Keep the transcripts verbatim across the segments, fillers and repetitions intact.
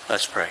Let's pray.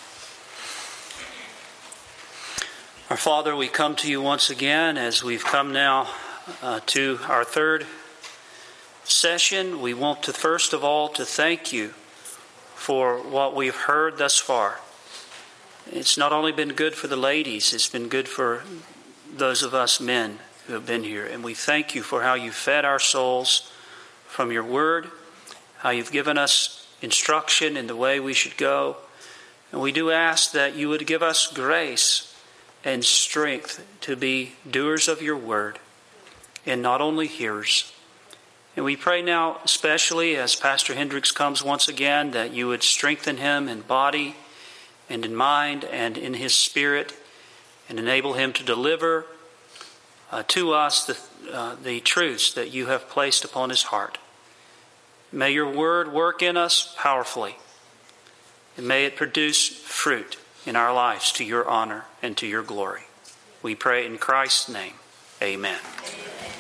Our Father, we come to you once again as we've come now uh, to our third session. We want to first of all to thank you for what we've heard thus far. It's not only been good for the ladies, it's been good for those of us men who have been here. And we thank you for how you fed our souls from your word, how you've given us instruction in the way we should go. And we do ask that you would give us grace and strength to be doers of your word and not only hearers. And we pray now, especially as Pastor Hendricks comes once again, that you would strengthen him in body and in mind and in his spirit and enable him to deliver uh, to us the, uh, the truths that you have placed upon his heart. May your word work in us powerfully, and may it produce fruit in our lives to your honor and to your glory. We pray in Christ's name. Amen. Amen.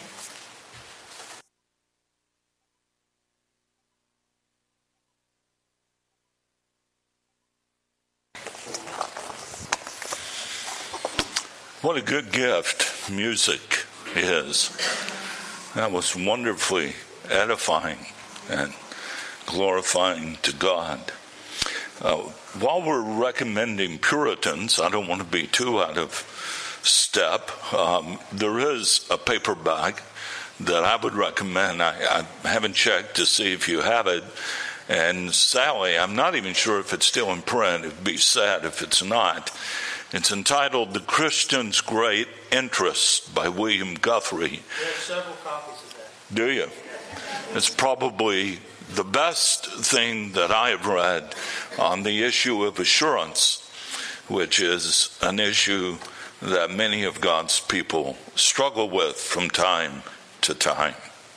What a good gift music is. That was wonderfully edifying and glorifying to God. Uh, while we're recommending Puritans, I don't want to be too out of step. Um, there is a paperback that I would recommend. I, I haven't checked to see if you have it. And Sally, I'm not even sure if it's still in print. It'd be sad if it's not. It's entitled The Christian's Great Interest by William Guthrie. We have several copies of that. Do you? It's probably the best thing that I have read on the issue of assurance, which is an issue that many of God's people struggle with from time to time.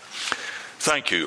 Thank you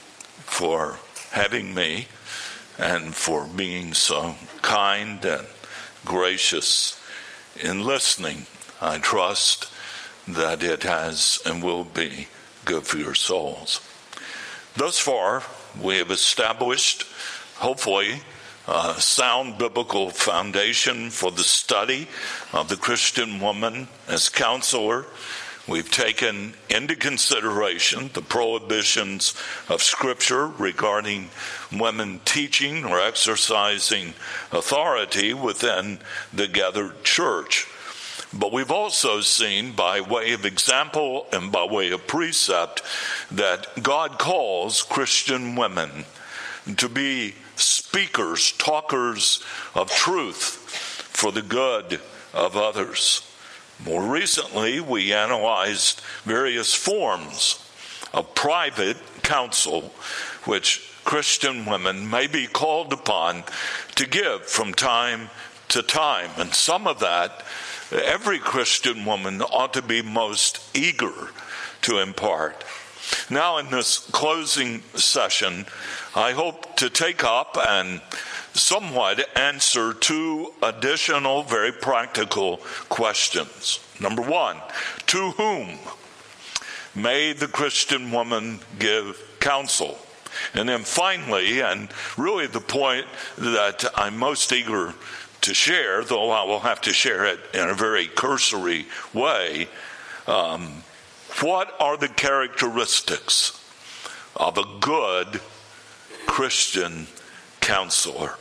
for having me and for being so kind and gracious in listening. I trust that it has and will be good for your souls. Thus far, we have established, hopefully, a sound biblical foundation for the study of the Christian woman as counselor. We've taken into consideration the prohibitions of Scripture regarding women teaching or exercising authority within the gathered church. But we've also seen, by way of example and by way of precept, that God calls Christian women to be speakers, talkers of truth for the good of others. More recently, we analyzed various forms of private counsel which Christian women may be called upon to give from time to time. And some of that, every Christian woman ought to be most eager to impart. Now, in this closing session, I hope to take up and somewhat answer two additional, very practical questions. Number one, to whom may the Christian woman give counsel? And then finally, and really the point that I'm most eager to share, though I will have to share it in a very cursory way, um, what are the characteristics of a good Christian counselor?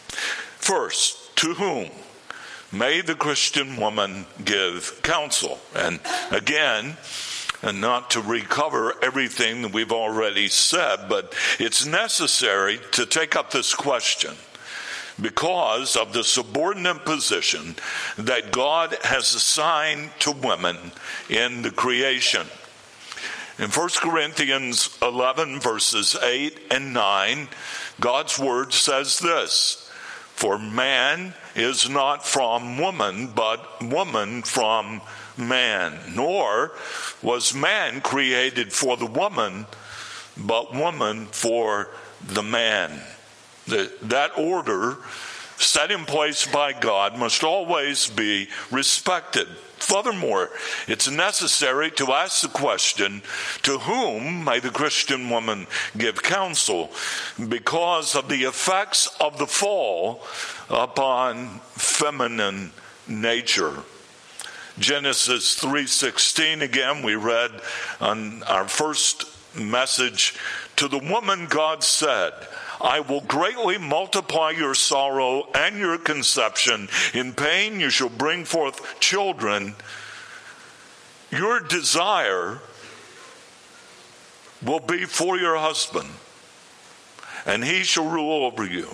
First, to whom may the Christian woman give counsel? And again, and not to recover everything that we've already said, but it's necessary to take up this question because of the subordinate position that God has assigned to women in the creation. In First Corinthians eleven, verses eight and nine, God's word says this: "For man is not from woman, but woman from man. Nor was man created for the woman, but woman for the man." The, that order set in place by God must always be respected. Furthermore, it's necessary to ask the question, to whom may the Christian woman give counsel? Because of the effects of the fall upon feminine nature. Genesis three sixteen, again, we read on our first message, to the woman God said, I will greatly multiply your sorrow and your conception. In pain you shall bring forth children. Your desire will be for your husband, and he shall rule over you.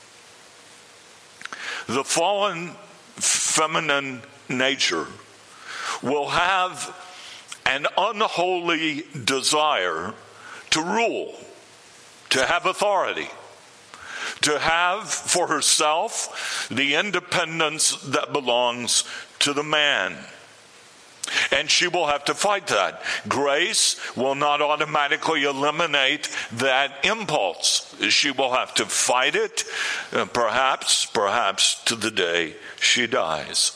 The fallen feminine nature will have an unholy desire to rule, to have authority, to have for herself the independence that belongs to the man. And she will have to fight that. Grace will not automatically eliminate that impulse. She will have to fight it, uh, perhaps, perhaps to the day she dies.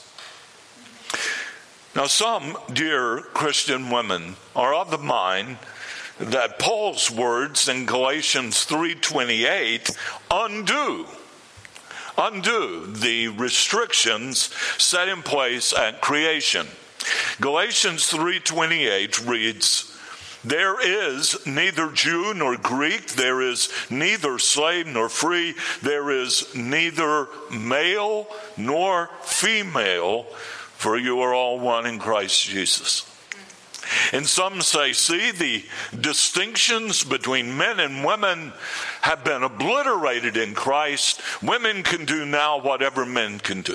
Now, some dear Christian women are of the mind that Paul's words in Galatians three twenty-eight undo, undo the restrictions set in place at creation. Galatians three twenty-eight reads, there is neither Jew nor Greek, there is neither slave nor free, there is neither male nor female, for you are all one in Christ Jesus. And some say, see, the distinctions between men and women have been obliterated in Christ. Women can do now whatever men can do.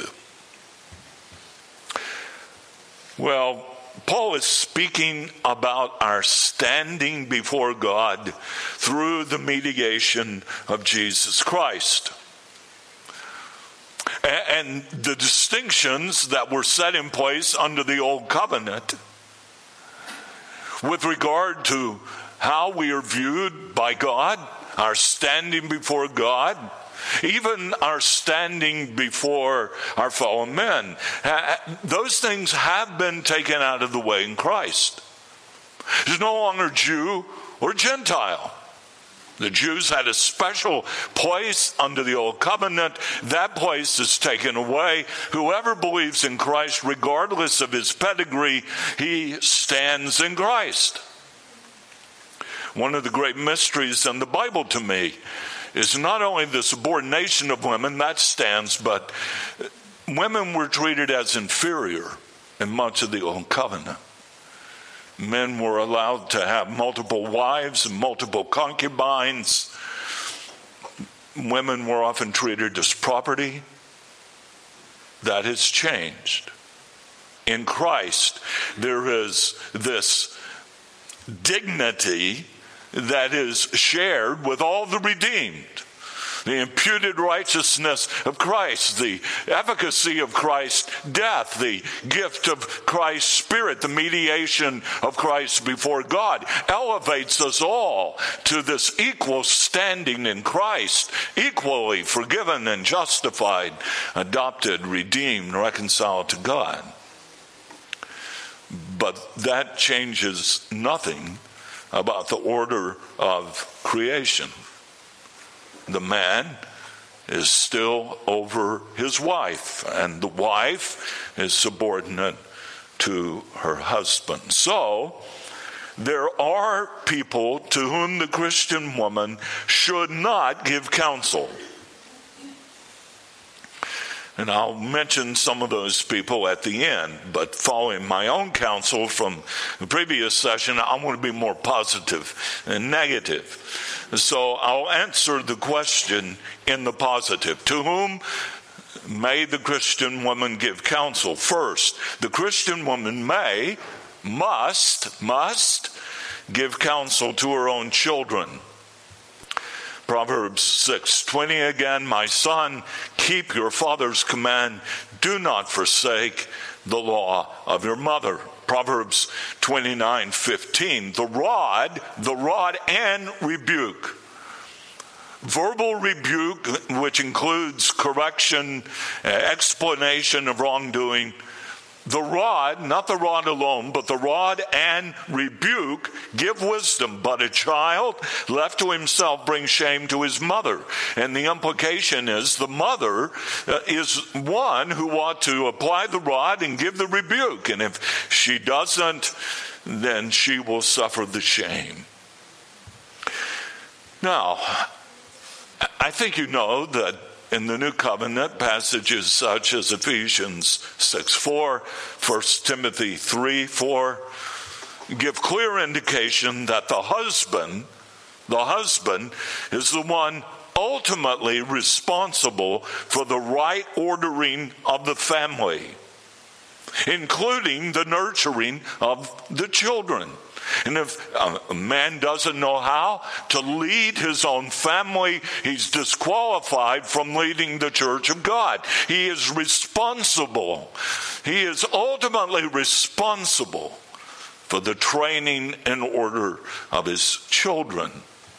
Well, Paul is speaking about our standing before God through the mediation of Jesus Christ. And the distinctions that were set in place under the old covenant with regard to how we are viewed by God, our standing before God, even our standing before our fellow men, those things have been taken out of the way in Christ. There's no longer Jew or Gentile. The Jews had a special place under the old covenant. That place is taken away. Whoever believes in Christ, regardless of his pedigree, he stands in Christ. One of the great mysteries in the Bible to me is not only the subordination of women, that stands, but women were treated as inferior in much of the old covenant. Men were allowed to have multiple wives and multiple concubines. Women were often treated as property. That has changed. In Christ, there is this dignity that is shared with all the redeemed. The imputed righteousness of Christ, the efficacy of Christ's death, the gift of Christ's Spirit, the mediation of Christ before God, elevates us all to this equal standing in Christ, equally forgiven and justified, adopted, redeemed, reconciled to God. But that changes nothing about the order of creation. The man is still over his wife, and the wife is subordinate to her husband. So, there are people to whom the Christian woman should not give counsel. And I'll mention some of those people at the end, but following my own counsel from the previous session, I want to be more positive than negative. So I'll answer the question in the positive. To whom may the Christian woman give counsel? First, the Christian woman may, must, must give counsel to her own children. Proverbs six twenty again, my son, keep your father's command. Do not forsake the law of your mother. Proverbs twenty-nine fifteen, the rod, the rod and rebuke verbal rebuke, which includes correction, explanation of wrongdoing. The rod, not the rod alone, but the rod and rebuke give wisdom, but a child left to himself brings shame to his mother. And the implication is the mother is one who ought to apply the rod and give the rebuke. And if she doesn't, then she will suffer the shame. Now, I think you know that in the New Covenant, passages such as Ephesians six four, First Timothy three four, give clear indication that the husband, the husband is the one ultimately responsible for the right ordering of the family, including the nurturing of the children. And if a man doesn't know how to lead his own family, he's disqualified from leading the church of God. He is responsible. He is ultimately responsible for the training and order of his children.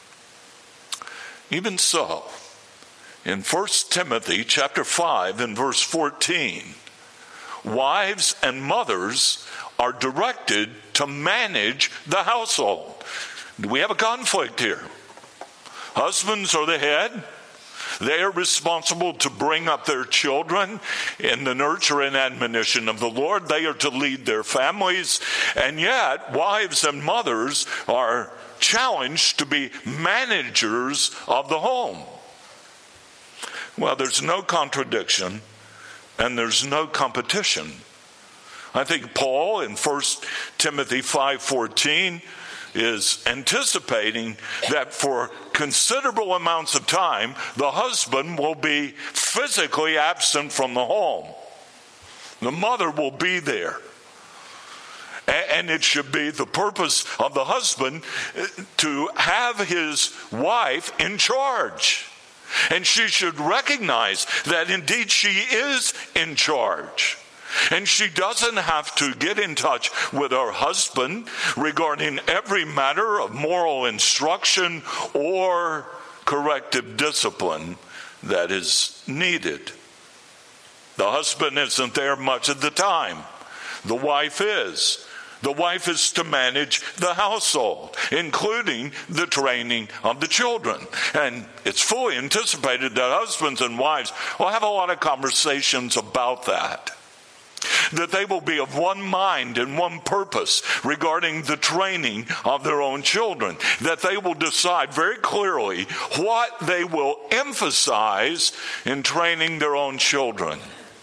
Even so, in First Timothy chapter five and verse fourteen, wives and mothers are directed to manage the household. Do we have a conflict here? Husbands are the head. They are responsible to bring up their children in the nurture and admonition of the Lord. They are to lead their families. And yet, wives and mothers are challenged to be managers of the home. Well, there's no contradiction and there's no competition. I think Paul in First Timothy five fourteen is anticipating that for considerable amounts of time, the husband will be physically absent from the home. The mother will be there. And it should be the purpose of the husband to have his wife in charge. And she should recognize that indeed she is in charge. And she doesn't have to get in touch with her husband regarding every matter of moral instruction or corrective discipline that is needed. The husband isn't there much of the time. The wife is. The wife is to manage the household, including the training of the children. And it's fully anticipated that husbands and wives will have a lot of conversations about that. That they will be of one mind and one purpose regarding the training of their own children. That they will decide very clearly what they will emphasize in training their own children.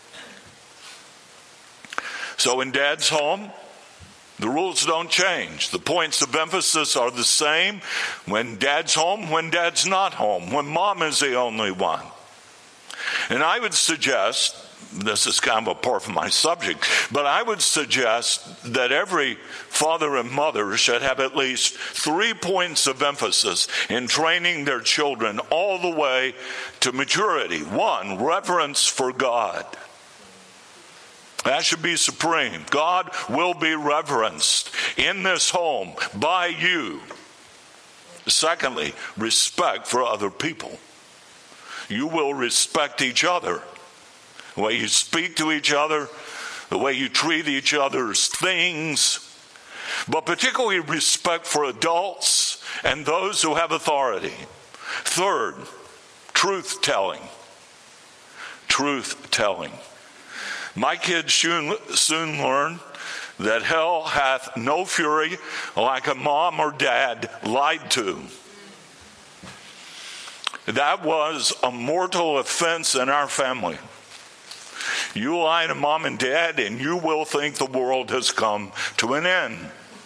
So in Dad's home, the rules don't change. The points of emphasis are the same when Dad's home, when Dad's not home, when Mom is the only one. And I would suggest, this is kind of apart from my subject, but I would suggest that every father and mother should have at least three points of emphasis in training their children all the way to maturity. One, reverence for God. That should be supreme. God will be reverenced in this home by you. Secondly, respect for other people. You will respect each other. The way you speak to each other, the way you treat each other's things, but particularly respect for adults and those who have authority. Third, truth-telling. Truth-telling. My kids soon, soon learn that hell hath no fury like a mom or dad lied to. That was a mortal offense in our family. You lie to mom and dad and you will think the world has come to an end.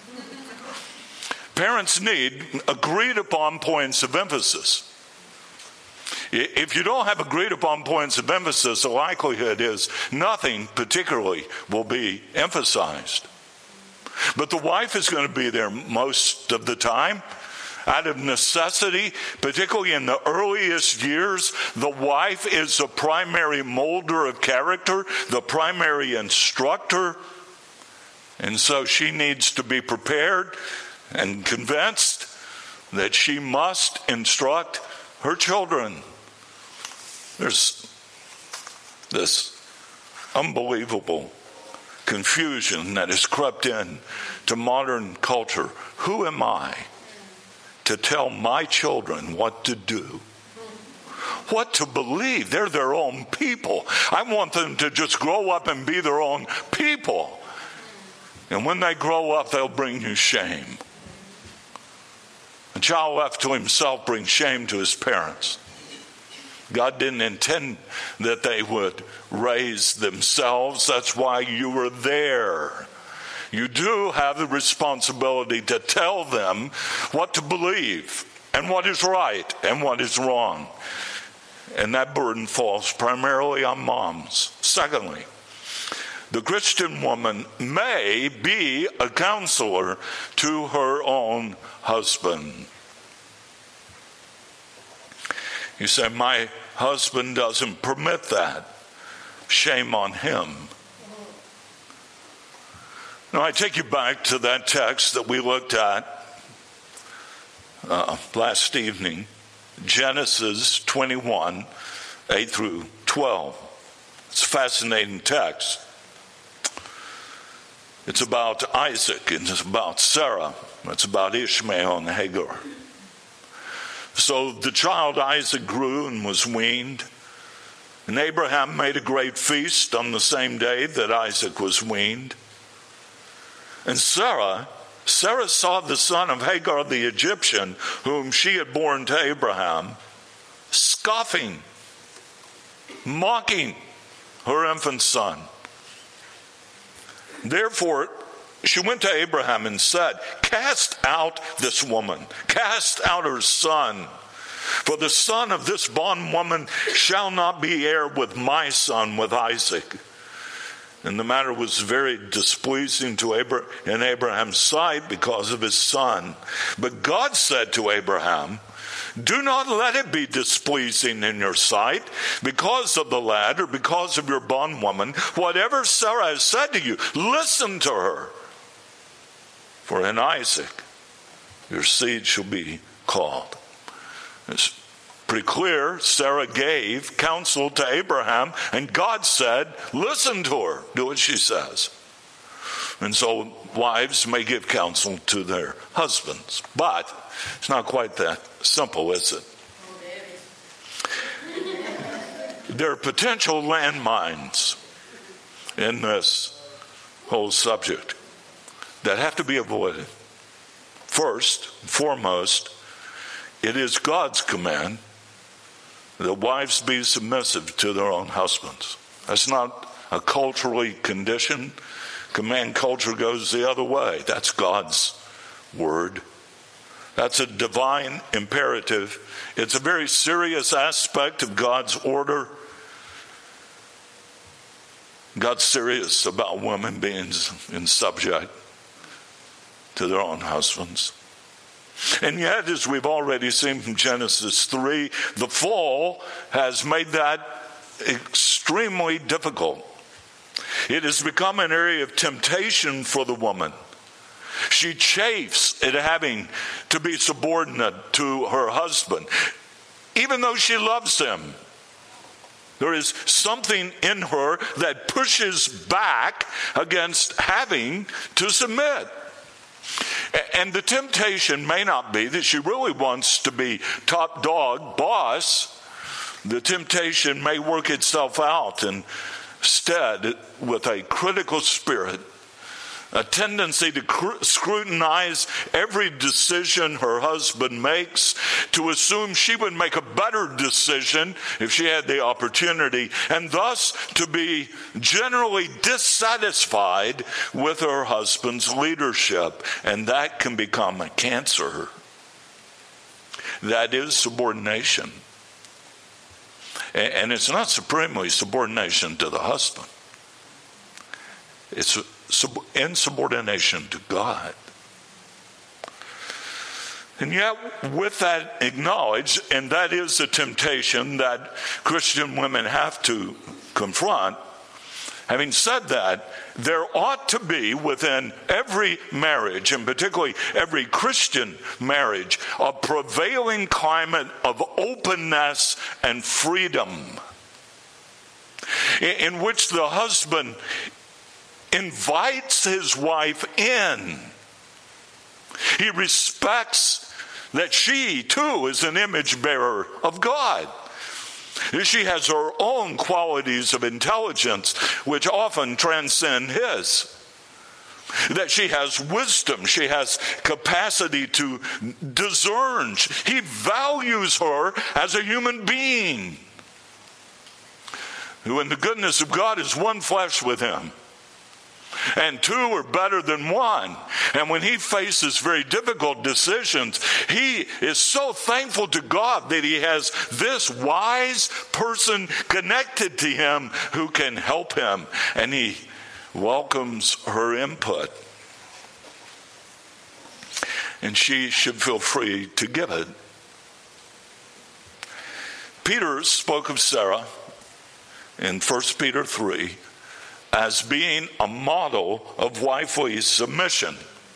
Parents need agreed upon points of emphasis. If you don't have agreed upon points of emphasis, the likelihood is nothing particularly will be emphasized. But the wife is going to be there most of the time. Out of necessity, particularly in the earliest years, the wife is the primary molder of character, the primary instructor. And so she needs to be prepared and convinced that she must instruct her children. There's this unbelievable confusion that has crept in to modern culture. Who am I to tell my children what to do? What to believe? They're their own people. I want them to just grow up and be their own people. And when they grow up, they'll bring you shame. A child left to himself brings shame to his parents. God didn't intend that they would raise themselves. That's why you were there. You do have the responsibility to tell them what to believe and what is right and what is wrong. And that burden falls primarily on moms. Secondly, the Christian woman may be a counselor to her own husband. You say, my husband doesn't permit that. Shame on him. Now, I take you back to that text that we looked at uh, last evening, Genesis twenty-one, eight through twelve. It's a fascinating text. It's about Isaac, and it's about Sarah. It's about Ishmael and Hagar. So the child Isaac grew and was weaned, and Abraham made a great feast on the same day that Isaac was weaned. And Sarah, Sarah saw the son of Hagar the Egyptian, whom she had borne to Abraham, scoffing, mocking her infant son. Therefore, she went to Abraham and said, cast out this woman, cast out her son. For the son of this bondwoman shall not be heir with my son, with Isaac. And the matter was very displeasing to Abraham in Abraham's sight because of his son. But God said to Abraham, do not let it be displeasing in your sight because of the lad or because of your bondwoman. Whatever Sarah has said to you, listen to her. For in Isaac your seed shall be called. It's pretty clear. Sarah gave counsel to Abraham, and God said, listen to her. Do what she says. And so wives may give counsel to their husbands. But it's not quite that simple, is it? There are potential landmines in this whole subject that have to be avoided. First, foremost, it is God's command that wives be submissive to their own husbands. That's not a culturally conditioned command. Culture goes the other way. That's God's word. That's a divine imperative. It's a very serious aspect of God's order. God's serious about women being in subject to their own husbands. And yet, as we've already seen from Genesis three, the fall has made that extremely difficult. It has become an area of temptation for the woman. She chafes at having to be subordinate to her husband, even though she loves him. There is something in her that pushes back against having to submit. And the temptation may not be that she really wants to be top dog boss. The temptation may work itself out instead with a critical spirit, a tendency to cr- scrutinize every decision her husband makes, to assume she would make a better decision if she had the opportunity, and thus to be generally dissatisfied with her husband's leadership. And that can become a cancer. That is subordination. And it's not supremely subordination to the husband. It's insubordination to God. And yet, with that acknowledged, and that is a temptation that Christian women have to confront, Having said that, there ought to be within every marriage, and particularly every Christian marriage, a prevailing climate of openness and freedom, in which the husband invites his wife in. He respects that she too is an image bearer of God. She has her own qualities of intelligence which often transcend his. That she has wisdom, she has capacity to discern. He values her as a human being who in the goodness of God is one flesh with him. And two are better than one. And when he faces very difficult decisions, he is so thankful to God that he has this wise person connected to him who can help him. And he welcomes her input. And she should feel free to give it. Peter spoke of Sarah in First Peter three as being a model of wifely submission.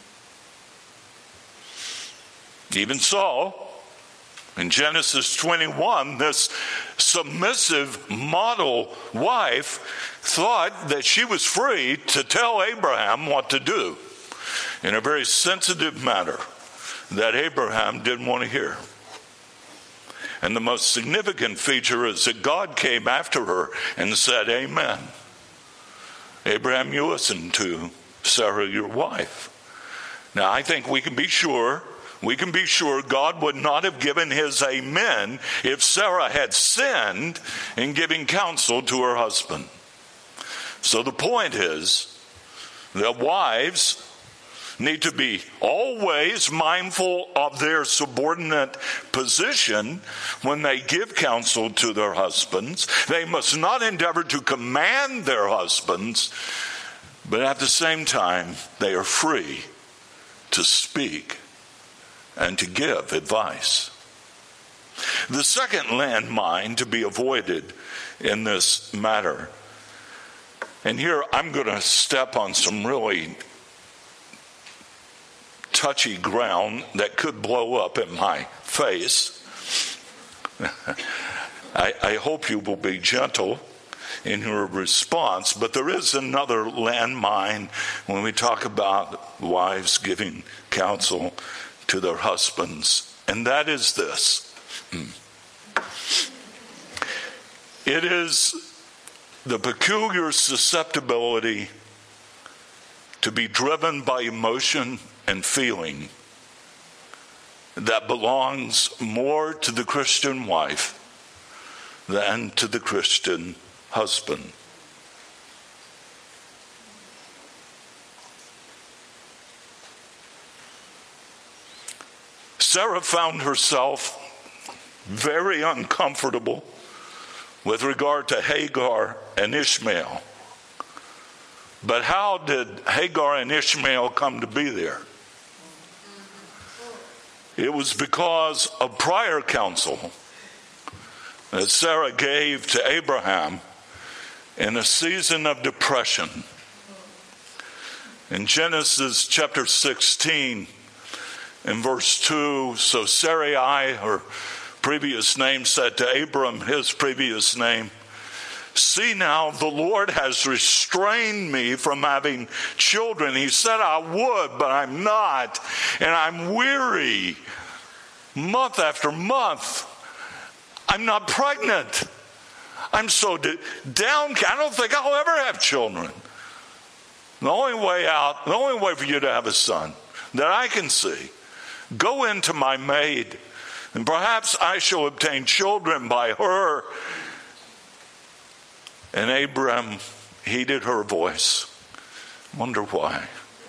Even so, in Genesis twenty-one, this submissive model wife thought that she was free to tell Abraham what to do in a very sensitive matter that Abraham didn't want to hear. And the most significant feature is that God came after her and said, "Amen. Abraham, you listen to Sarah, your wife." Now, I think we can be sure, we can be sure God would not have given his amen if Sarah had sinned in giving counsel to her husband. So the point is that wives need to be always mindful of their subordinate position when they give counsel to their husbands. They must not endeavor to command their husbands, but at the same time, they are free to speak and to give advice. The second landmine to be avoided in this matter, and here I'm going to step on some really touchy ground that could blow up in my face. I, I hope you will be gentle in your response, but there is another landmine when we talk about wives giving counsel to their husbands, and that is this. It is the peculiar susceptibility to be driven by emotion and feeling that belongs more to the Christian wife than to the Christian husband. Sarah found herself very uncomfortable with regard to Hagar and Ishmael. But how did Hagar and Ishmael come to be there? It was because of prior counsel that Sarah gave to Abraham in a season of depression. In Genesis chapter sixteen, in verse two, so Sarai, her previous name, said to Abram, his previous name, "See now, the Lord has restrained me from having children. He said I would, but I'm not. And I'm weary. Month after month, I'm not pregnant. I'm so d- down. I don't think I'll ever have children. The only way out, the only way for you to have a son that I can see, go into my maid, and perhaps I shall obtain children by her." And Abram heeded her voice. Wonder why.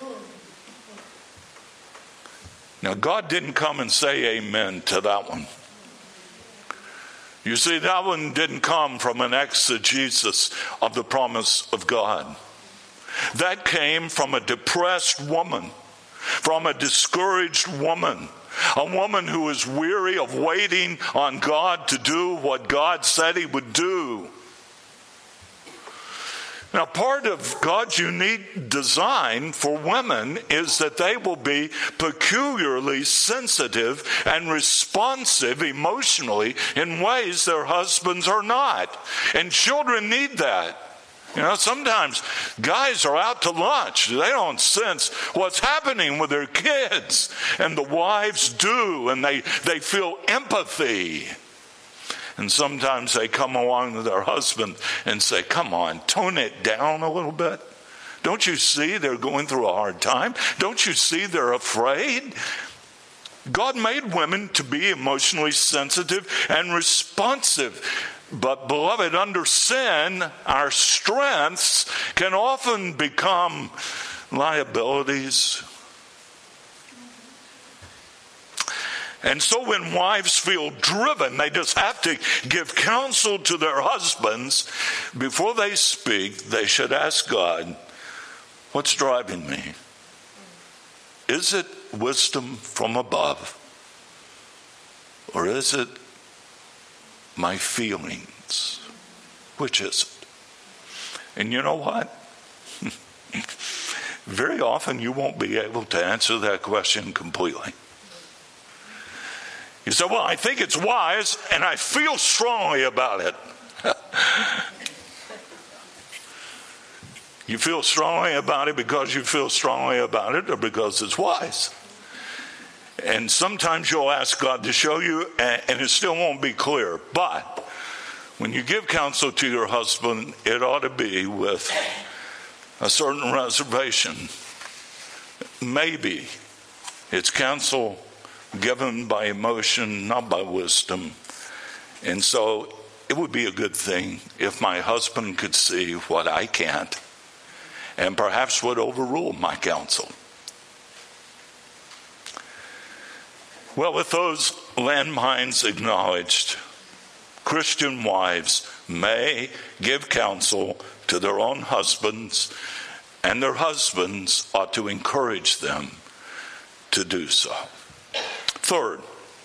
Now, God didn't come and say amen to that one. You see, that one didn't come from an exegesis of the promise of God. That came from a depressed woman, from a discouraged woman, a woman who is weary of waiting on God to do what God said he would do. Now, part of God's unique design for women is that they will be peculiarly sensitive and responsive emotionally in ways their husbands are not. And children need that. You know, sometimes guys are out to lunch. They don't sense what's happening with their kids. And the wives do, and they, they feel empathy. And sometimes they come along to their husband and say, come on, tone it down a little bit. Don't you see they're going through a hard time? Don't you see they're afraid? God made women to be emotionally sensitive and responsive. But, beloved, under sin, our strengths can often become liabilities. And so when wives feel driven, they just have to give counsel to their husbands. Before they speak, they should ask God, what's driving me? Is it wisdom from above? Or is it my feelings? Which is it? And you know what? Very often you won't be able to answer that question completely. You say, well, I think it's wise, and I feel strongly about it. You feel strongly about it because you feel strongly about it, or because it's wise? And sometimes you'll ask God to show you, and it still won't be clear. But when you give counsel to your husband, it ought to be with a certain reservation. Maybe it's counsel given by emotion, not by wisdom. And so it would be a good thing if my husband could see what I can't, and perhaps would overrule my counsel. Well, with those landmines acknowledged, Christian wives may give counsel to their own husbands, and their husbands ought to encourage them to do so. Third,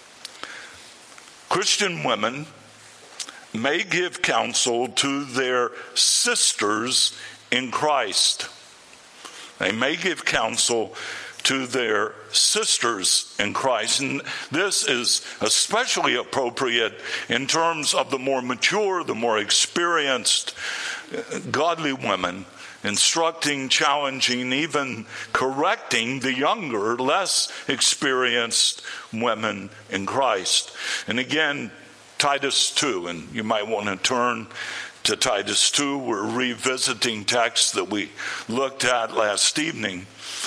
Christian women may give counsel to their sisters in Christ. They may give counsel to their sisters in Christ. And this is especially appropriate in terms of the more mature, the more experienced, godly women, instructing, challenging, even correcting the younger, less experienced women in Christ. And again, Titus two, and you might want to turn to Titus two. We're revisiting texts that we looked at last evening.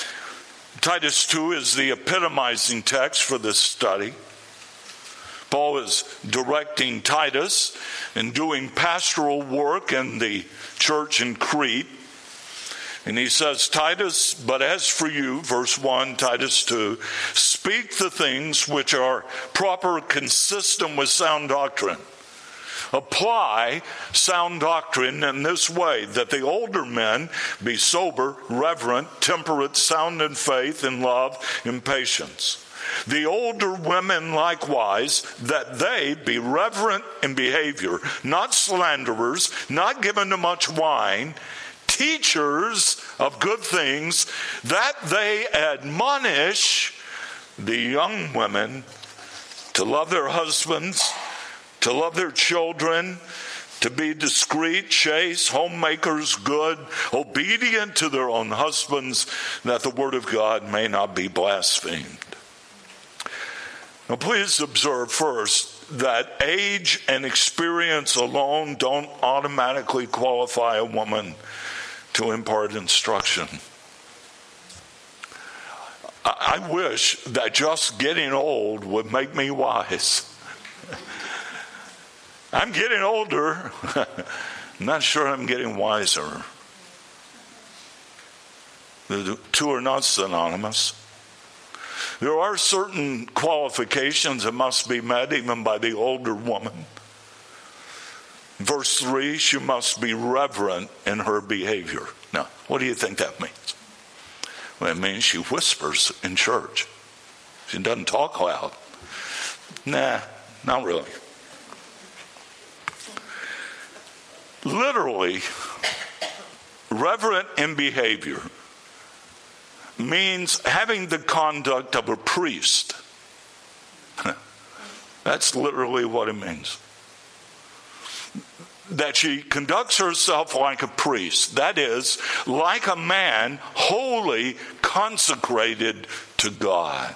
Titus two is the epitomizing text for this study. Paul is directing Titus and doing pastoral work in the church in Crete. And he says, Titus, but as for you, verse one, Titus two, speak the things which are proper, consistent with sound doctrine. Apply sound doctrine in this way, that the older men be sober, reverent, temperate, sound in faith, in love, in patience. The older women likewise, that they be reverent in behavior, not slanderers, not given to much wine, teachers of good things, that they admonish the young women to love their husbands, to love their children, to be discreet, chaste, homemakers, good, obedient to their own husbands, that the word of God may not be blasphemed. Now please observe first that age and experience alone don't automatically qualify a woman to impart instruction. I wish that just getting old would make me wise. I'm getting older. I'm not sure I'm getting wiser. The two are not synonymous. There are certain qualifications that must be met even by the older woman. Verse three, she must be reverent in her behavior. Now, what do you think that means? Well, it means she whispers in church. She doesn't talk loud. Nah, not really. Literally, reverent in behavior means having the conduct of a priest. That's literally what it means. That she conducts herself like a priest. That is, like a man wholly consecrated to God.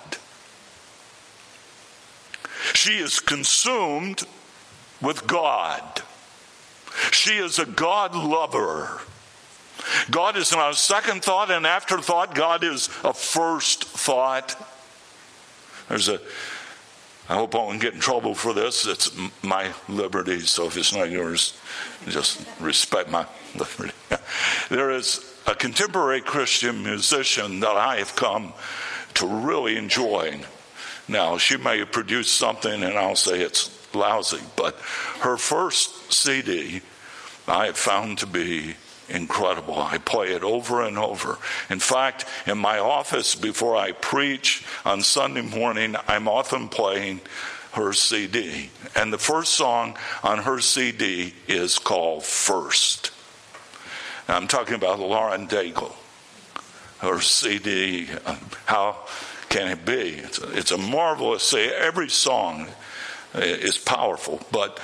She is consumed with God. She is a God lover. God is not a second thought, an afterthought. God is a first thought. There's a I hope I won't get in trouble for this. It's my liberty, so if it's not yours, just respect my liberty. There is a contemporary Christian musician that I have come to really enjoy. Now, she may have produced something and I'll say it's lousy, but her first C D I have found to be incredible. I play it over and over. In fact, in my office before I preach on Sunday morning, I'm often playing her C D. And the first song on her C D is called First. Now, I'm talking about Lauren Daigle. Her C D, How Can It Be? It's a, it's a marvelous C D. Every song is powerful. But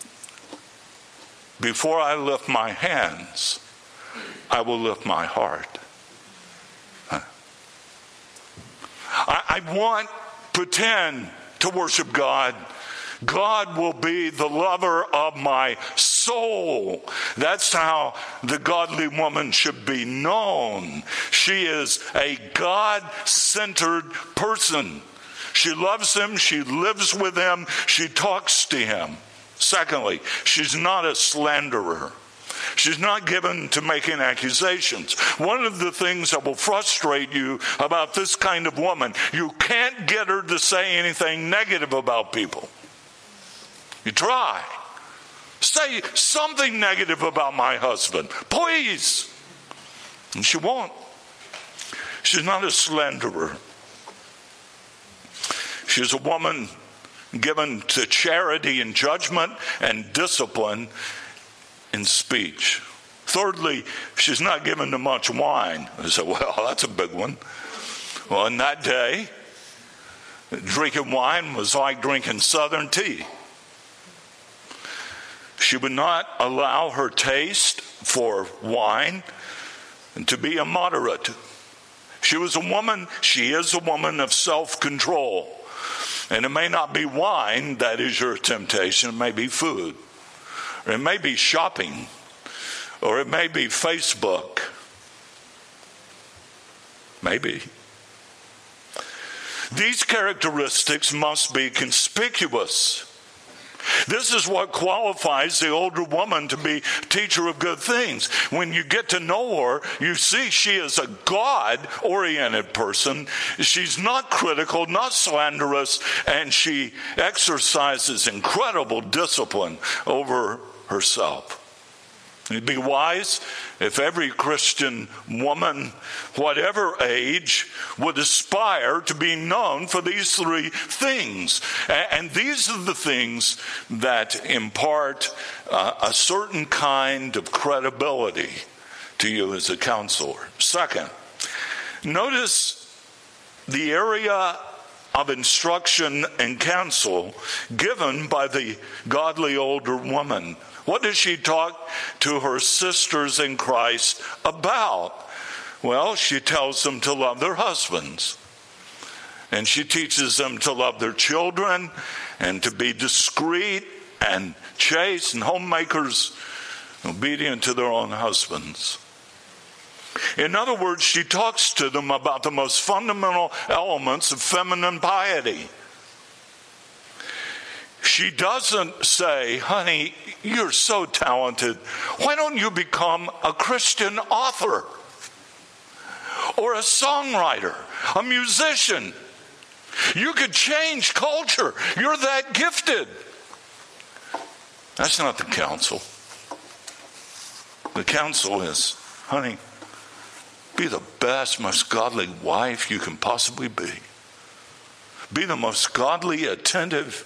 before I lift my hands, I will lift my heart. I, I want, pretend to worship God. God will be the lover of my soul. That's how the godly woman should be known. She is a God-centered person. She loves him. She lives with him. She talks to him. Secondly, she's not a slanderer. She's not given to making accusations. One of the things that will frustrate you about this kind of woman, you can't get her to say anything negative about people. You try. Say something negative about my husband, please. And she won't. She's not a slanderer. She's a woman given to charity and judgment and discipline in speech. Thirdly, she's not given to much wine. I said, well, that's a big one. Well, in that day, drinking wine was like drinking Southern tea. She would not allow her taste for wine to be immoderate. She was a woman, she is a woman of self-control. And it may not be wine that is your temptation. It may be food. Or it may be shopping. Or it may be Facebook. Maybe. These characteristics must be conspicuous. This is what qualifies the older woman to be teacher of good things. When you get to know her, you see she is a God-oriented person. She's not critical, not slanderous, and she exercises incredible discipline over herself. It'd be wise if every Christian woman, whatever age, would aspire to be known for these three things. And these are the things that impart uh, a certain kind of credibility to you as a counselor. Second, notice the area of instruction and counsel given by the godly older woman. What does she talk to her sisters in Christ about? Well, she tells them to love their husbands. And she teaches them to love their children and to be discreet and chaste and homemakers, obedient to their own husbands. In other words, she talks to them about the most fundamental elements of feminine piety. She doesn't say, honey, you're so talented. Why don't you become a Christian author? Or a songwriter, a musician? You could change culture. You're that gifted. That's not the counsel. The counsel is, honey, be the best, most godly wife you can possibly be. Be the most godly, attentive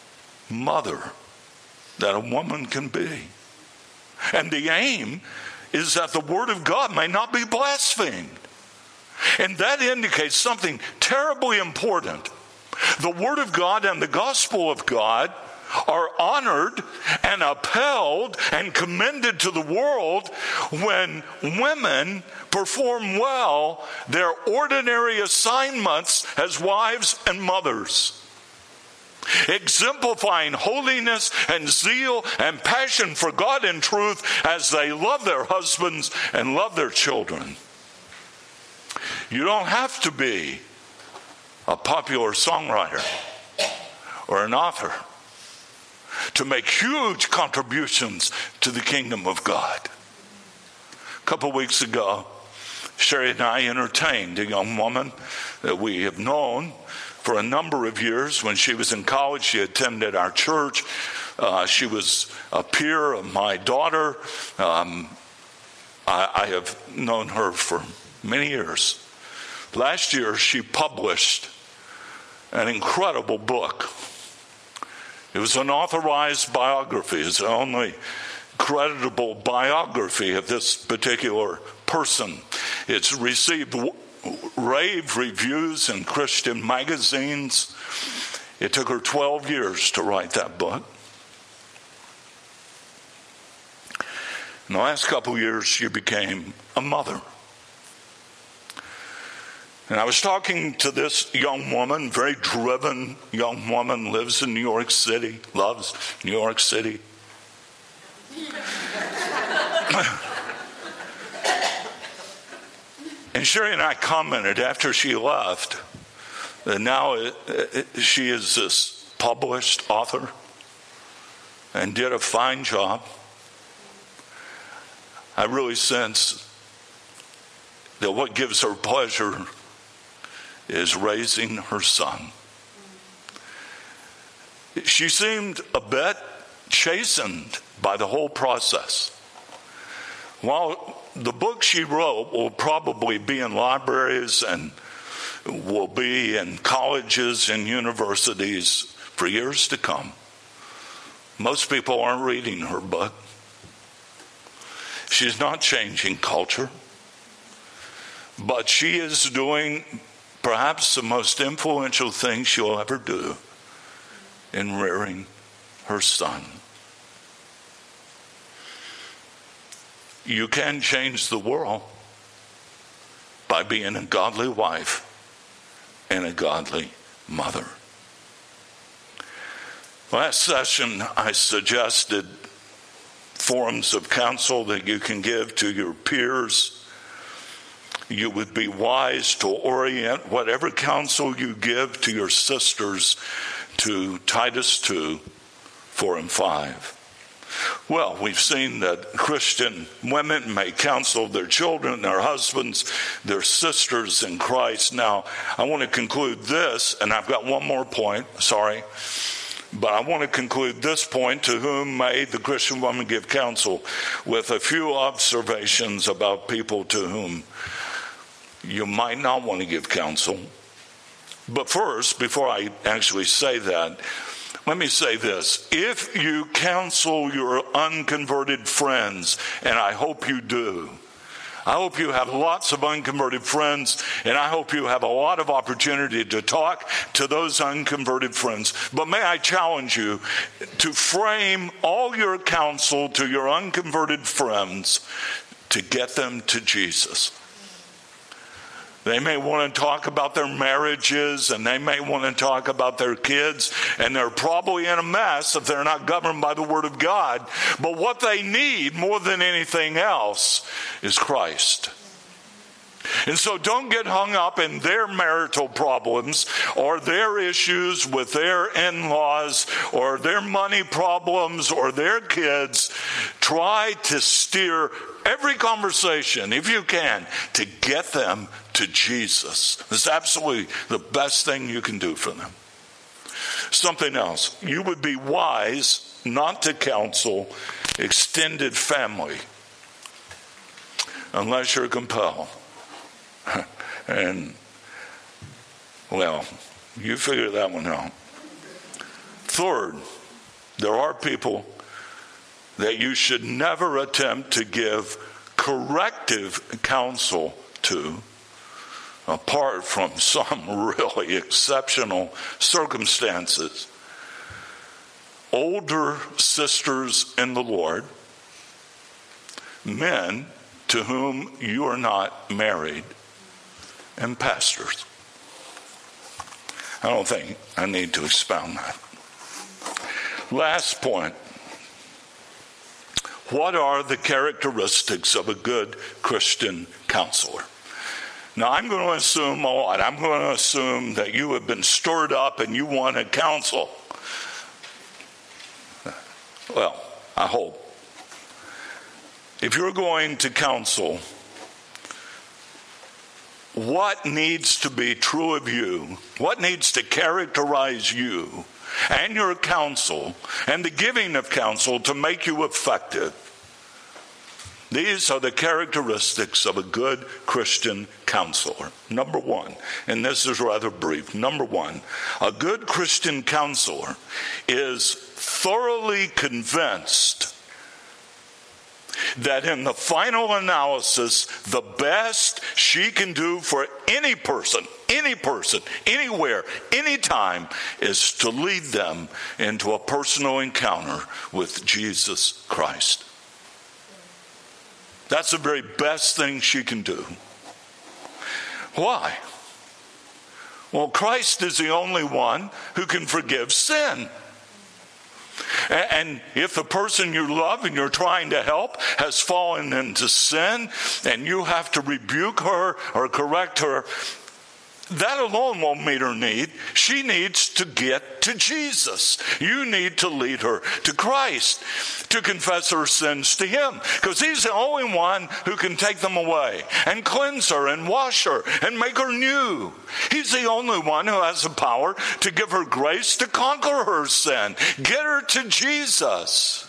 mother that a woman can be. And the aim is that the word of God may not be blasphemed. And that indicates something terribly important. The word of God and the gospel of God are honored and upheld and commended to the world when women perform well their ordinary assignments as wives and mothers, exemplifying holiness and zeal and passion for God and truth as they love their husbands and love their children. You don't have to be a popular songwriter or an author to make huge contributions to the kingdom of God. A couple of weeks ago, Sherry and I entertained a young woman that we have known for a number of years. When she was in college, she attended our church. Uh, she was a peer of my daughter. Um, I, I have known her for many years. Last year, she published an incredible book. It was an authorized biography. It's the only creditable biography of this particular person. It's received rave reviews in Christian magazines. It took her twelve years to write that book. In the last couple of years, she became a mother. And I was talking to this young woman, very driven young woman, lives in New York City, loves New York City. And Sherry and I commented after she left that now it, it, she is this published author and did a fine job. I really sense that what gives her pleasure is raising her son. She seemed a bit chastened by the whole process. While the book she wrote will probably be in libraries and will be in colleges and universities for years to come, most people aren't reading her book. She's not changing culture, but she is doing perhaps the most influential thing she'll ever do in rearing her son. You can change the world by being a godly wife and a godly mother. Last session, I suggested forms of counsel that you can give to your peers. You would be wise to orient whatever counsel you give to your sisters to Titus two, four and five. Well, we've seen that Christian women may counsel their children, their husbands, their sisters in Christ. Now, I want to conclude this, and I've got one more point, sorry. But I want to conclude this point: to whom may the Christian woman give counsel, with a few observations about people to whom you might not want to give counsel. But first, before I actually say that, let me say this. If you counsel your unconverted friends, and I hope you do, I hope you have lots of unconverted friends, and I hope you have a lot of opportunity to talk to those unconverted friends. But may I challenge you to frame all your counsel to your unconverted friends to get them to Jesus. They may want to talk about their marriages, and they may want to talk about their kids, and they're probably in a mess if they're not governed by the Word of God. But what they need more than anything else is Christ. And so don't get hung up in their marital problems or their issues with their in-laws or their money problems or their kids. Try to steer every conversation, if you can, to get them to Jesus. It's absolutely the best thing you can do for them. Something else. You would be wise not to counsel extended family unless you're compelled. And, well, you figure that one out. Third, there are people that you should never attempt to give corrective counsel to, apart from some really exceptional circumstances, older sisters in the Lord, men to whom you are not married, and pastors. I don't think I need to expound that. Last point. What are the characteristics of a good Christian counselor? Now, I'm going to assume a lot. I'm going to assume that you have been stirred up and you want to counsel. Well, I hope. If you're going to counsel, what needs to be true of you? What needs to characterize you and your counsel and the giving of counsel to make you effective? These are the characteristics of a good Christian counselor. Number one, and this is rather brief. Number one, a good Christian counselor is thoroughly convinced that in the final analysis, the best she can do for any person, any person, anywhere, anytime, is to lead them into a personal encounter with Jesus Christ. That's the very best thing she can do. Why? Well, Christ is the only one who can forgive sin. And if the person you love and you're trying to help has fallen into sin and you have to rebuke her or correct her, that alone won't meet her need. She needs to get to Jesus. You need to lead her to Christ, to confess her sins to him, because he's the only one who can take them away and cleanse her and wash her and make her new. He's the only one who has the power to give her grace to conquer her sin. Get her to Jesus.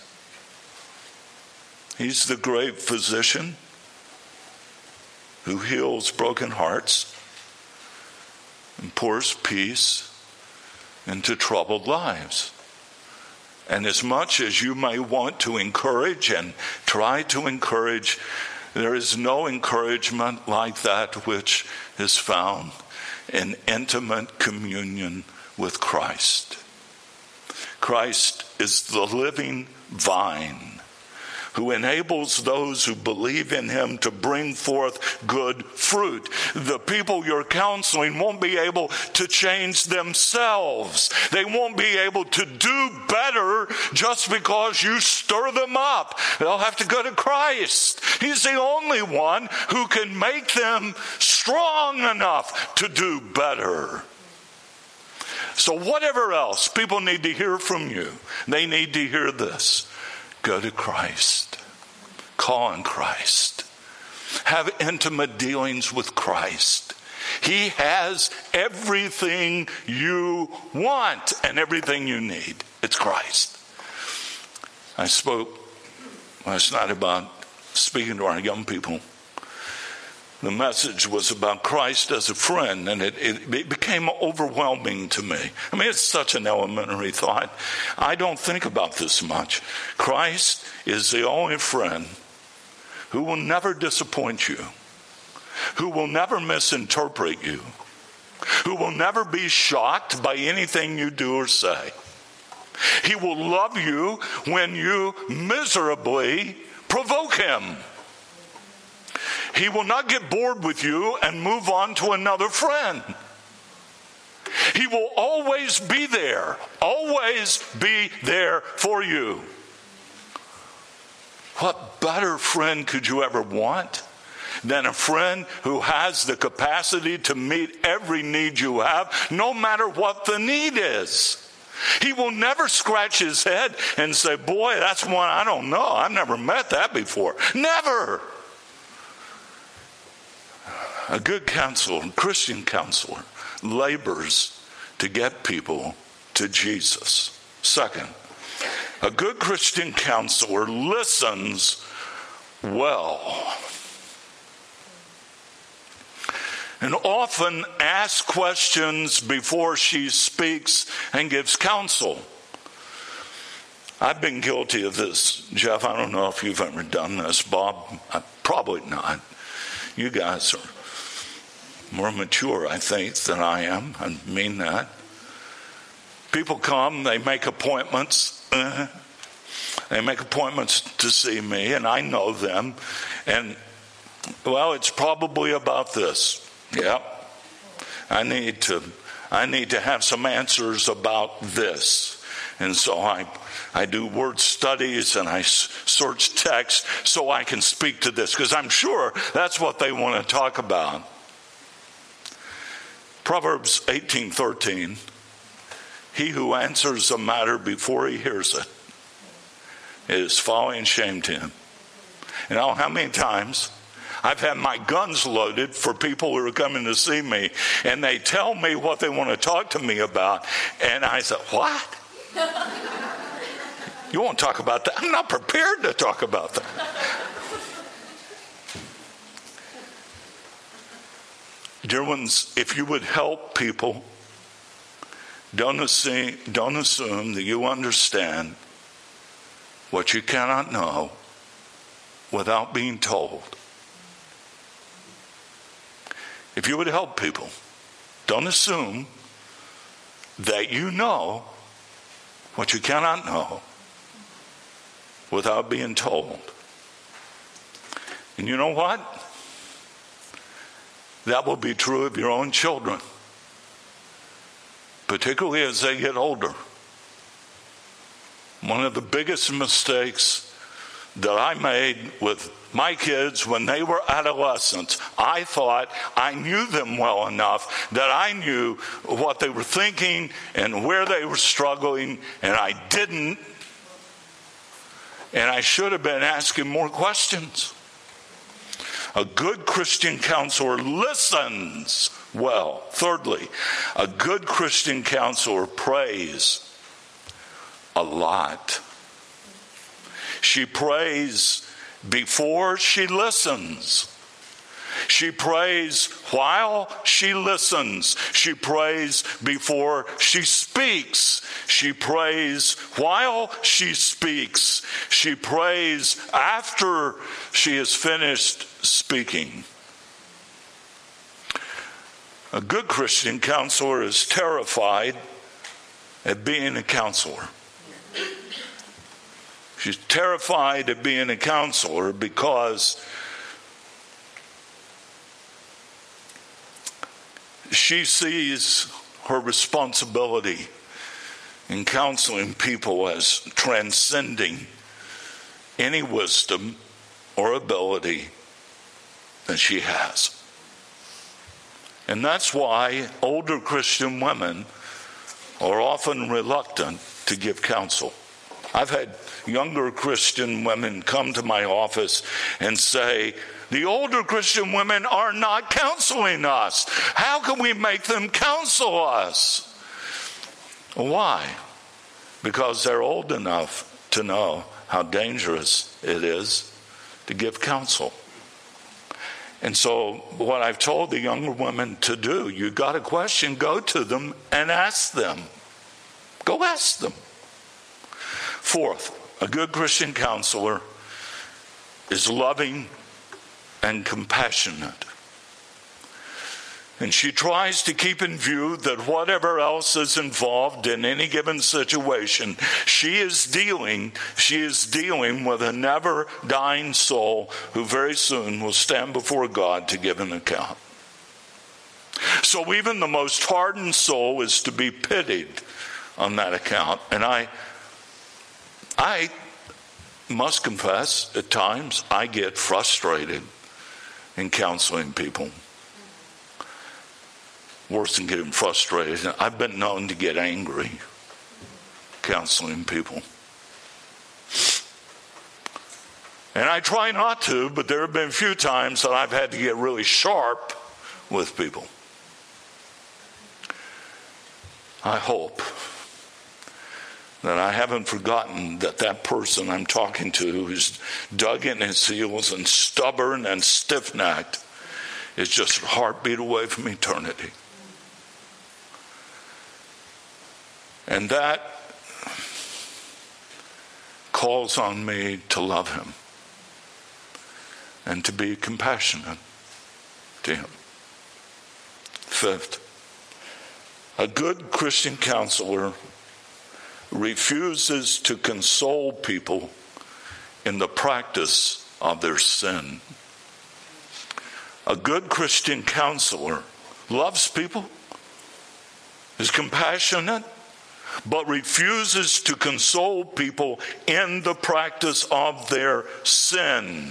He's the great physician who heals broken hearts and pours peace into troubled lives. And as much as you may want to encourage and try to encourage, there is no encouragement like that which is found in intimate communion with Christ. Christ is the living vine who enables those who believe in him to bring forth good fruit. The people you're counseling won't be able to change themselves. They won't be able to do better just because you stir them up. They'll have to go to Christ. He's the only one who can make them strong enough to do better. So whatever else people need to hear from you, they need to hear this. Go to Christ. Call on Christ. Have intimate dealings with Christ. He has everything you want and everything you need. It's Christ. I spoke last night about speaking to our young people. The message was about Christ as a friend, and it, it, it became overwhelming to me. I mean, it's such an elementary thought. I don't think about this much. Christ is the only friend who will never disappoint you, who will never misinterpret you, who will never be shocked by anything you do or say. He will love you when you miserably provoke him. He will not get bored with you and move on to another friend. He will always be there, always be there for you. What better friend could you ever want than a friend who has the capacity to meet every need you have, no matter what the need is? He will never scratch his head and say, boy, that's one I don't know. I've never met that before. Never. A good counselor, Christian counselor, labors to get people to Jesus. Second, a good Christian counselor listens well and often asks questions before she speaks and gives counsel. I've been guilty of this. Jeff, I don't know if you've ever done this. Bob, probably not. You guys are more mature, I think, than I am. I mean that. People come, they make appointments. Uh, they make appointments to see me, and I know them. And, well, it's probably about this. Yeah. I need to, I need to have some answers about this. And so I, I do word studies and I search text so I can speak to this, because I'm sure that's what they want to talk about. Proverbs eighteen thirteen. He who answers a matter before he hears it, it is folly and shame to him. You know how many times I've had my guns loaded for people who are coming to see me, and they tell me what they want to talk to me about, and I said, what? You won't talk about that? I'm not prepared to talk about that. Dear ones, if you would help people, don't assume, don't assume that you understand what you cannot know without being told. If you would help people, don't assume that you know what you cannot know without being told. And you know what? That will be true of your own children, particularly as they get older. One of the biggest mistakes that I made with my kids when they were adolescents, I thought I knew them well enough that I knew what they were thinking and where they were struggling, and I didn't. And I should have been asking more questions. A good Christian counselor listens well. Thirdly, a good Christian counselor prays a lot. She prays before she listens. She prays while she listens. She prays before she speaks. She prays while she speaks. She prays after she has finished speaking. A good Christian counselor is terrified at being a counselor. She's terrified of being a counselor because she sees her responsibility in counseling people as transcending any wisdom or ability that she has. And that's why older Christian women are often reluctant to give counsel. I've had younger Christian women come to my office and say, the older Christian women are not counseling us. How can we make them counsel us? Why? Because they're old enough to know how dangerous it is to give counsel. And so what I've told the younger women to do, you got a question, go to them and ask them. Go ask them. Fourth, a good Christian counselor is loving and compassionate. And she tries to keep in view that whatever else is involved in any given situation, she is dealing, she is dealing with a never dying soul who very soon will stand before God to give an account. So even the most hardened soul is to be pitied on that account. And I I must confess, at times I get frustrated in counseling people. Worse than getting frustrated, I've been known to get angry counseling people. And I try not to, but there have been a few times that I've had to get really sharp with people. I hope that I haven't forgotten that that person I'm talking to who's dug in his heels and stubborn and stiff-necked is just a heartbeat away from eternity. And that calls on me to love him and to be compassionate to him. Fifth, a good Christian counselor refuses to console people in the practice of their sin. A good Christian counselor loves people, is compassionate, but refuses to console people in the practice of their sin.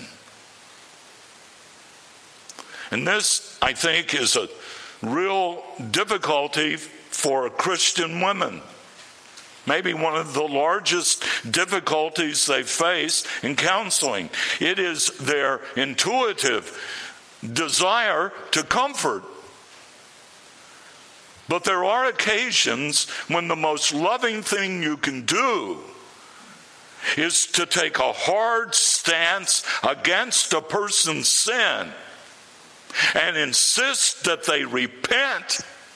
And this, I think, is a real difficulty for Christian women. Maybe one of the largest difficulties they face in counseling. It is their intuitive desire to comfort. But there are occasions when the most loving thing you can do is to take a hard stance against a person's sin and insist that they repent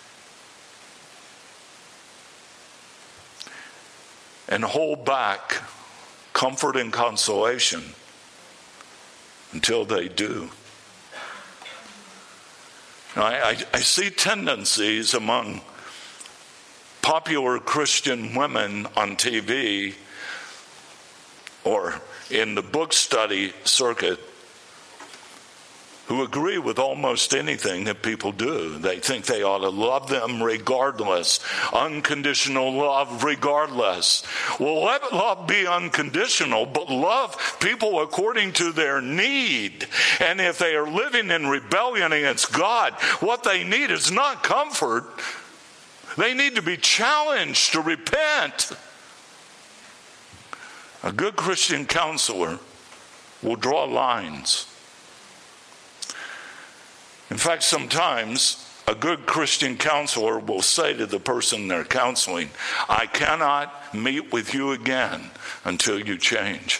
and hold back comfort and consolation until they do. Now, I, I, I see tendencies among popular Christian women on T V or in the book study circuit who agree with almost anything that people do. They think they ought to love them regardless. Unconditional love regardless. Well, let love be unconditional, but love people according to their need. And if they are living in rebellion against God, what they need is not comfort. They need to be challenged to repent. A good Christian counselor will draw lines. In fact, sometimes a good Christian counselor will say to the person they're counseling, I cannot meet with you again until you change.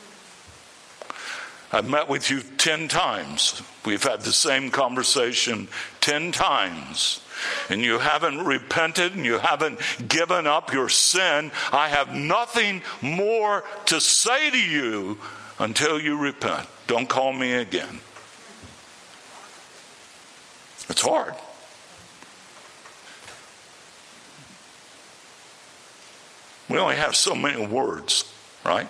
I've met with you ten times. We've had the same conversation ten times. And you haven't repented and you haven't given up your sin. I have nothing more to say to you until you repent. Don't call me again. It's hard. We only have so many words, right?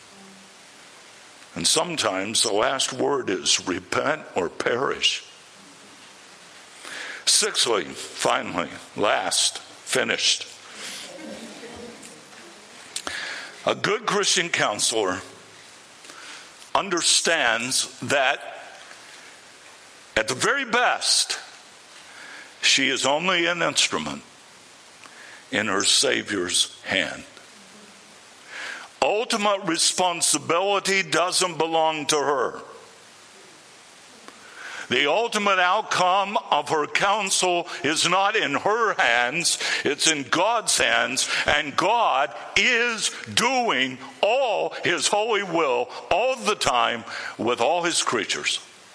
And sometimes the last word is repent or perish. Sixthly, finally, last, finished. A good Christian counselor understands that at the very best, she is only an instrument in her Savior's hand. Ultimate responsibility doesn't belong to her. The ultimate outcome of her counsel is not in her hands, it's in God's hands, and God is doing all his holy will all the time with all his creatures.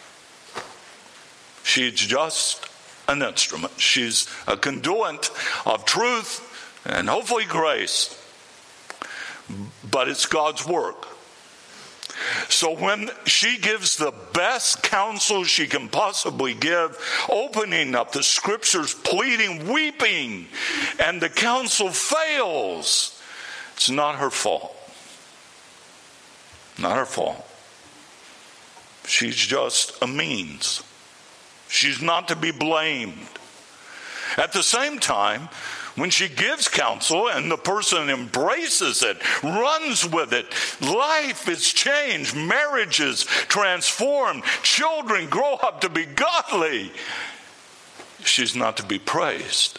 She's just an instrument. She's a conduit of truth and hopefully grace. But it's God's work. So when she gives the best counsel she can possibly give, opening up the scriptures, pleading, weeping, and the counsel fails, it's not her fault. Not her fault. She's just a means. She's not to be blamed. At the same time, when she gives counsel and the person embraces it, runs with it, life is changed, marriages transformed, children grow up to be godly, she's not to be praised.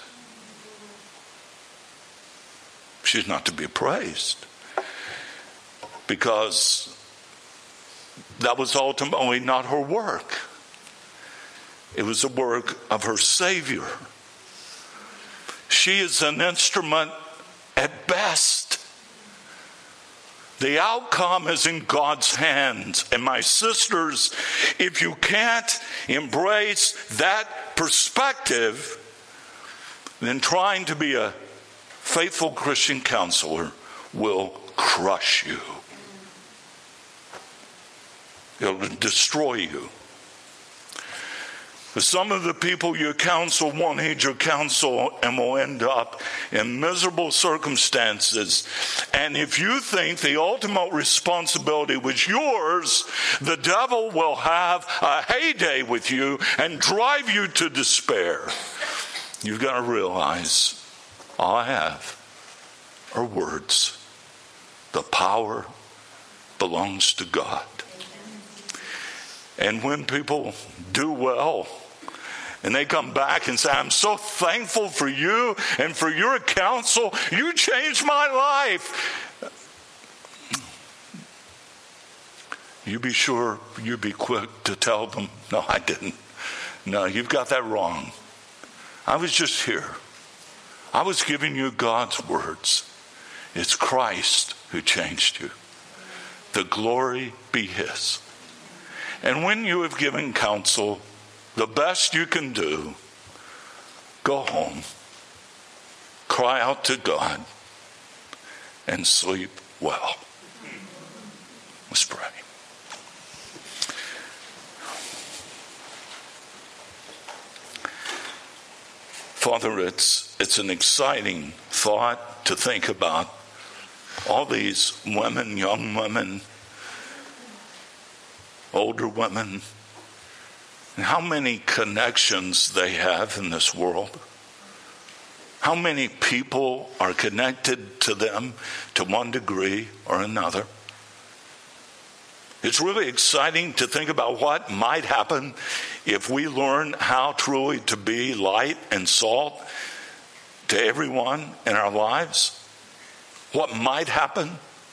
She's not to be praised. Because that was ultimately not her work. It was the work of her Savior. She is an instrument at best. The outcome is in God's hands. And my sisters, if you can't embrace that perspective, then trying to be a faithful Christian counselor will crush you. It'll destroy you. Some of the people you counsel won't heed your counsel and will end up in miserable circumstances. And if you think the ultimate responsibility was yours, the devil will have a heyday with you and drive you to despair. You've got to realize all I have are words. The power belongs to God. And when people do well, and they come back and say, I'm so thankful for you and for your counsel. You changed my life. You be sure, you be quick to tell them, no, I didn't. No, you've got that wrong. I was just here. I was giving you God's words. It's Christ who changed you. The glory be his. And when you have given counsel, the best you can do, go home, cry out to God, and sleep well. Let's pray. Father, it's it's an exciting thought to think about all these women, young women, older women, and how many connections they have in this world. How many people are connected to them to one degree or another. It's really exciting to think about what might happen if we learn how truly to be light and salt to everyone in our lives. What might happen.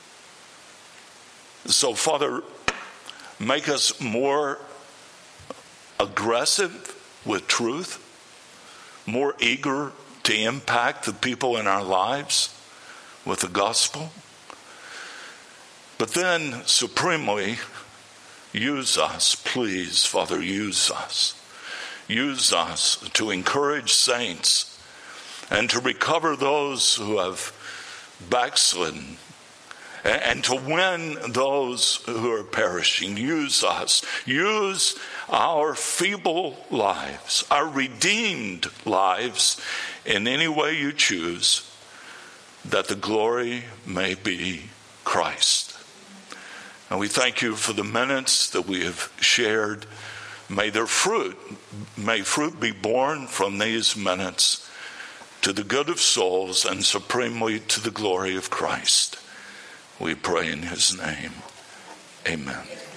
So, Father, make us more aggressive with truth, more eager to impact the people in our lives with the gospel. But then, supremely, use us, please, Father, use us. Use us to encourage saints and to recover those who have backslidden, and to win those who are perishing. Use us. Use our feeble lives, our redeemed lives, in any way you choose, that the glory may be Christ. And we thank you for the minutes that we have shared. May their fruit, may fruit be born from these minutes to the good of souls and supremely to the glory of Christ. We pray in his name. Amen.